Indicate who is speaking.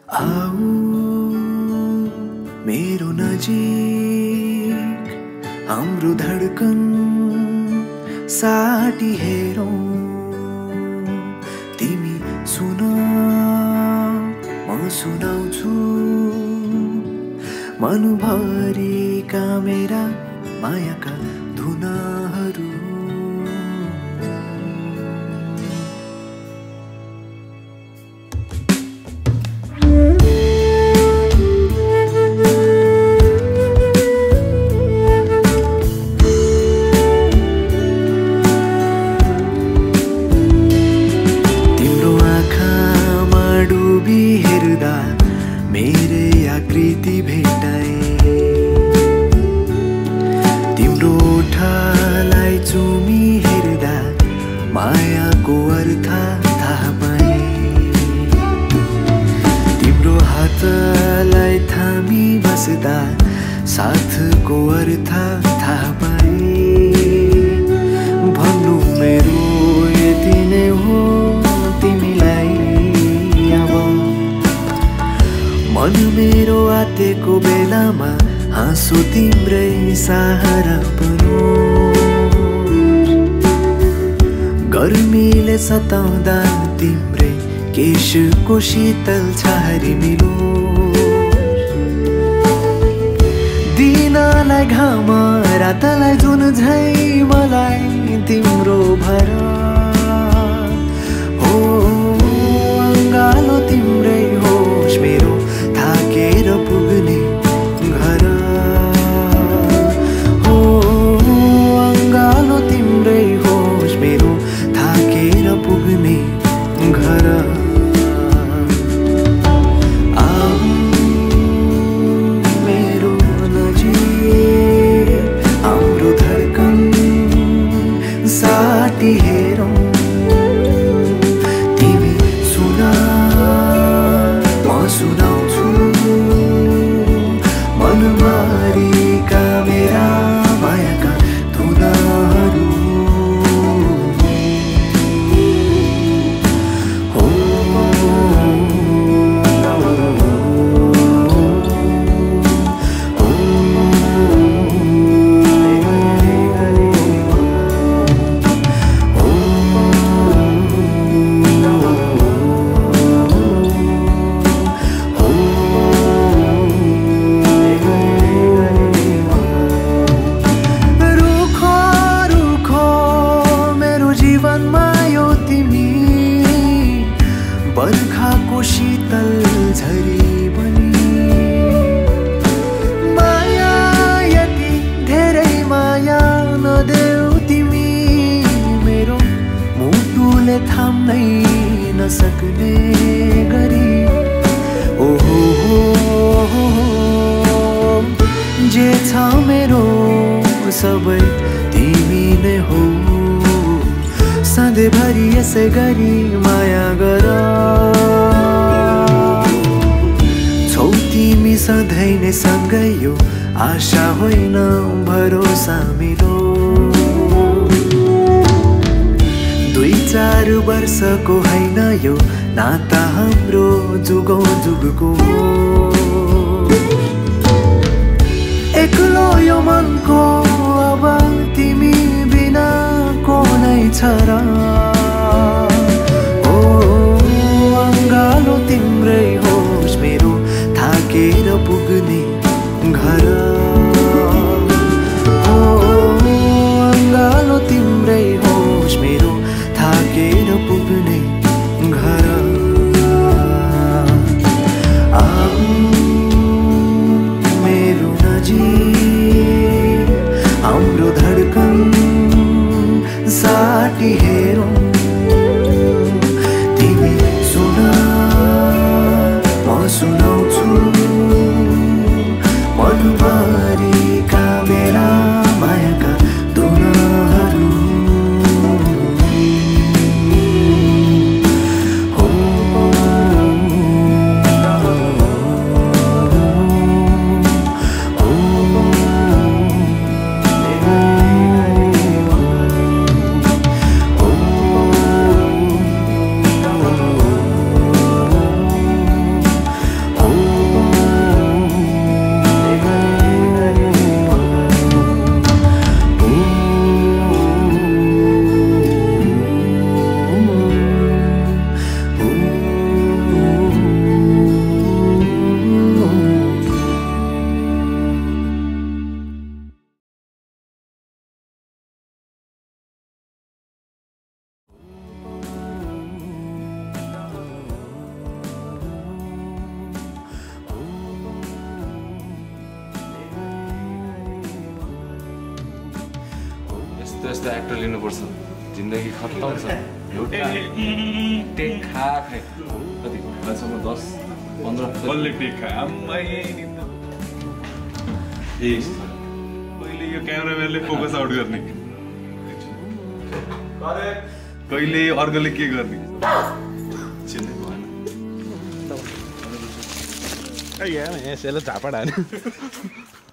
Speaker 1: आऊ मेरो नजिक हाम्रो धडकन साटी हेरौं तिमी सुन म सुनाउँछु मनभरिका मेरा मायाका धुनाहरू हेर्दा मेरै आकृति भेटाए तिम्रो ओठलाई चुमी हेर्दा मायाको अर्थ थाहा पाए तिम्रो हातलाई थामी बस्दा साथको अर्थ थाहा पाए भन्नु मेरो यति नै हो तिमीलाई मन मेरो आतेको बेलामा हाँसो तिम्रै सहारा बनोस् गर्मीले सताउँदा तिम्रै केशको शीतल छहारी मिलोस् दिनलाई घाम रातलाई जुन झै मलाई तिम्रो भर हो अङ्गालो तिम्रै होस् मेरो थाकेर पुग्ने घर हो अङ्गालो तिम्रै होस् मेरो थाकेर पुग्ने घर आऊ मेरो नजिक हाम्रो धडकन साटी हेरौं तिमी सुन म सुनाउँछु मनभरिका मेरा मायाका धुनाहरू हो बर्खाको शीतल झरी बनी माया यति धेरै माया नदेऊ तिमी मेरो मुटुले थाम्नै नसक्ने गरी ओहो जे छ मेरो सबै तिमी नै हो सधैँभरि यसै गरी माया गर छौ तिमी सधैँ नै सँगै यो आशा होइन भरोसा मिलो 2-4 वर्षको होइन यो नाता हाम्रो जुगौँ जुगको एक्लो यो मनको अब तिमी बिना को नै छ र ओ अङ्गालो तिम्रै होस् मेरो थाकेर पुग्ने घर ओ अङ्गालो तिम्रै होस् मेरो थाकेर पुग्ने घर आऊ मेरो नजिक हाम्रो धडकन साटी हेर
Speaker 2: यस्तो यस्तो एक्टर लिनुपर्छ जिन्दगी खतम छ एउटा टेक खाए कति अहिलेसम्म 10-15
Speaker 3: बल्ले टेक खाए आम्मै ए पहिले यो क्यामेराम्यानले फोकस आउट गर्ने कहिले अर्कोले के गर्ने चिन्दै भएन
Speaker 4: यसले झापड हान्यो